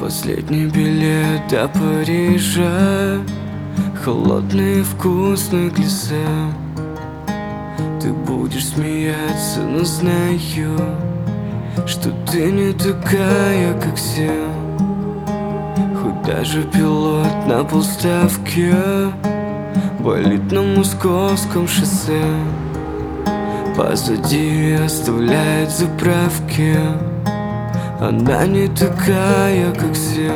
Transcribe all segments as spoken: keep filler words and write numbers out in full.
Последний билет до Парижа, холодный вкусный глиссе. Ты будешь смеяться, но знаю, что ты не такая, как все. Хоть даже пилот на полставки болит на московском шоссе. Позади оставляет заправки. Она не такая, как все,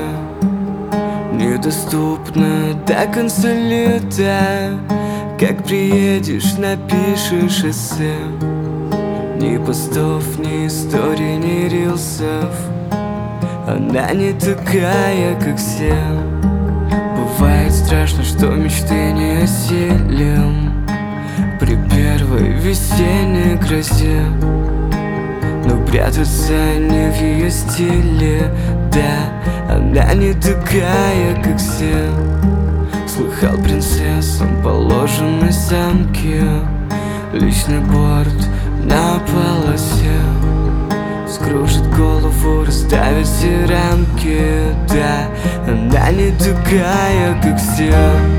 недоступна до конца лета. Как приедешь, напишешь эссе. Ни постов, ни историй, ни рилсов. Она не такая, как все. Бывает страшно, что мечты не осилим при первой весенней грозе. Но прятаться не в ее стиле, да, она не такая, как все. Слыхал, принцессам положены замки, личный борт на полосе. Скружит голову, расставит все рамки, да, она не такая, как все.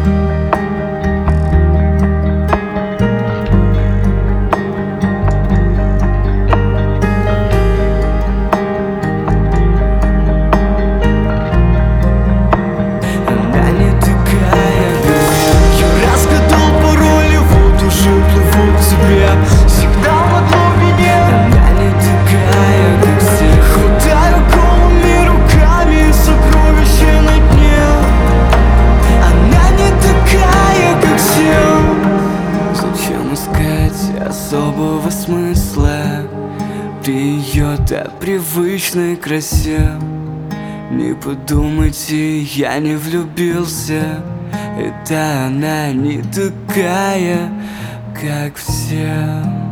Особого смысла при ее-то привычной красе. Не подумайте, я не влюбился. Это она не такая, как все.